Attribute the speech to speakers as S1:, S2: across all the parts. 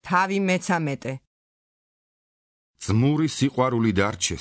S1: თავი მე-13.
S2: ძმური სიყვარული დარჩეს.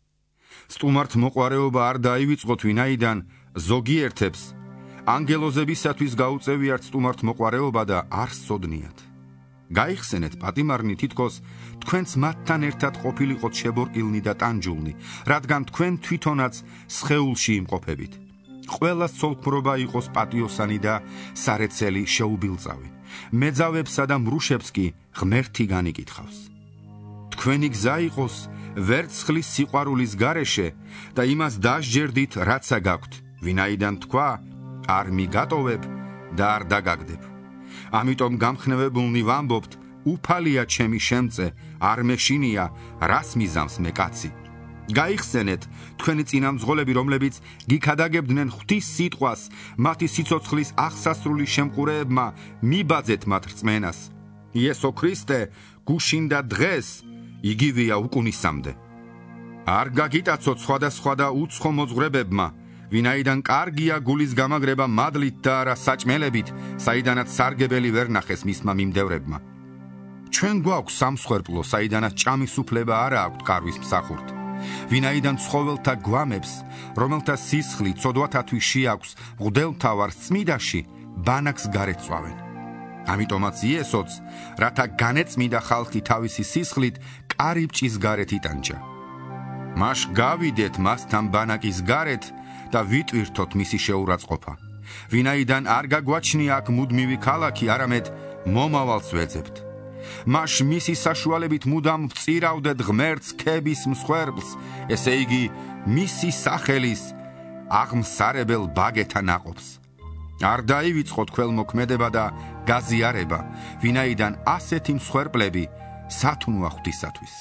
S2: სტუმართ მოყვარეობა არ დაივიწყოთ, ვინაიდან ზოგიერთებს ანგელოზებისათვის გაუწევიათ სტუმართ მოყვარეობა და არ სცოდნიათ. გაიხსენეთ პატიმარნი, თითქოს თქვენც მათთან ერთად ყოფილიყოთ შებორკილნი და ტანჯულნი, რადგან თქვენ თვითონაც სხეულში იმყოფებით. ყველას ცოლქმრობა იყოს პატიოსანი და სარეცელი შეუბილწავი. მეძავებსა და მრუშებს კი ღმერთი განიკითხავს. თქვენი გზა იყოს ვერცხლის სიყვარულის გარეშე და იმას დასჯერდით, რაცა გაქვთ, ვინაიდან თქვა, არ მიგატოვებ და არ დაგაგდებ. ამიტომ გამხნევებულნი ვამბობთ, უფალია ჩემი შემწე, არ მეშინია, რას მიზამს მე კაცი. გაიხსენეთ თქვენი წინამძღოლები, რომლებიც გიქადაგებდნენ ღვთის სიტყვას, მათი სიცოცხლის აღსასრული შემყურეებმა მიბაძეთ მათ რწმენას. იესო ქრისტე გუშინდა დღეს, იგივეა უკუნისამდე. არ გაგიტაცოთ სხვადასხვა და უცხო მოძღვრებებმა, ვინაიდან კარგია გულის გამაგრება მადლით და არა საჭმელებით, საიდანაც სარგებელი ვერ ნახეს მისმა მიმდევრებმა. ჩვენ გვაქვს სამსხვერპლო, საიდანაც ჭამის უფლება არა აქვთ კარვის მსახურთ. ვინაიდან ცხოველთა გვამებს, რომელთა სისხლი ცოდვათათვის შეაქვს მღვდელმთავარ წმიდაში, ბანაკს გარეწვავენ. ამიტომაც იესოც, რათა განეწმიდა ხალხი თავისი სისხლით, კარიბჭის გარეთ იტანჯა. მას გავიდეთ მასთან ბანაკის გარეთ და ვიტვირთოთ მისი შეურაცხყოფა. ვინაიდან არ გაგვაჩნია აქ მუდმივი ქალაქი, არამედ მომავალს ვეძებთ. მას მისი საშუალებით მუდამ ვწირავდეთ ღმერთს ქების მსხვერპლს, ესე იგი მისი სახელის აღმსარებელ ბაგეთა ნაყოფს. არ დაივიწყოთ ქველმოქმედება და გაზიარება, ვინაიდან ასეთი მსხვერპლები სათუნოა ღვთისათვის.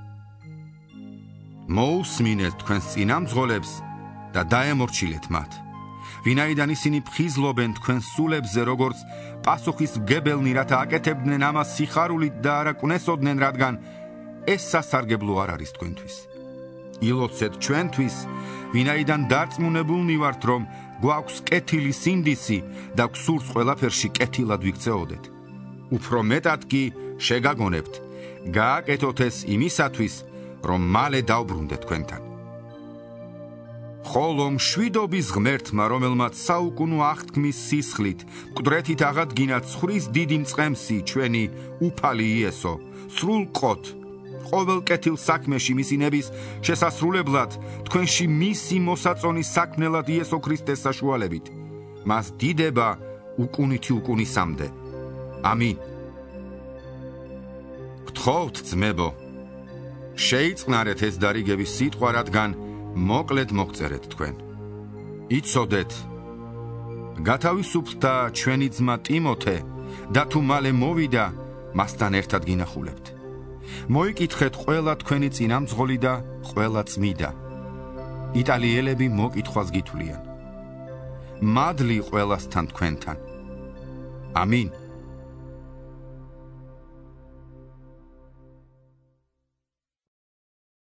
S2: მოусმინეთ თქვენს წინამძღოლებს და დაემორჩილეთ მათ, ვინაიდან ისინი ფხიზლობენ თქვენს სულებზე, როგორც პასუხისმგებელნი, რათა აკეთებდნენ ამას სიხარულით და არა კვნესოდნენ, რადგან ეს სასარგებლო არ არის თქვენთვის. ილოცეთ ჩვენთვის, ვინაიდან დარწმუნებულნი ვართ, რომ გვაქვს კეთილი სინდისი და გვსურს ყველაფერში კეთილად ვიქცეოდეთ. უფრო მეტად კი შეგაგონებთ, გააკეთოთ ეს იმისათვის, რომ მალე დავბრუნდეთ თქვენთან. ხოლო მშვიდობის ღმერთმა, რომელმაც საუკუნო აღთქმის სისხლით მკვდრეთით აღადგინა ცხრის დიდი მწყემსი, ჩვენი უფალი იესო, სრულყოთ ყოველ კეთილ საქმეში მისი ნების შესასრულებლად, თქვენში მისი მოსაწონის საქმნელად იესო ქრისტეს საშუალებით. მას დიდება უკუნითი უკუნისამდე. ამინ. გთხოვთ ძმებო, შეიწყნარეთ ეს დარიგების სიტყვა, რადგან მოკლედ მოგწერეთ თქვენ. იცოდეთ, გათავისუფლდა ჩვენი ძმა ტიმოთე და თუ მალე მოვიდა, მასთან ერთად გინახულებთ. მოიკითხეთ ყველა თქვენი წინამძღოლი და ყველა წმიდა. იტალიელები მოკითხვას გითვლიან. მადლი ყველასთან თქვენთან. ამინ.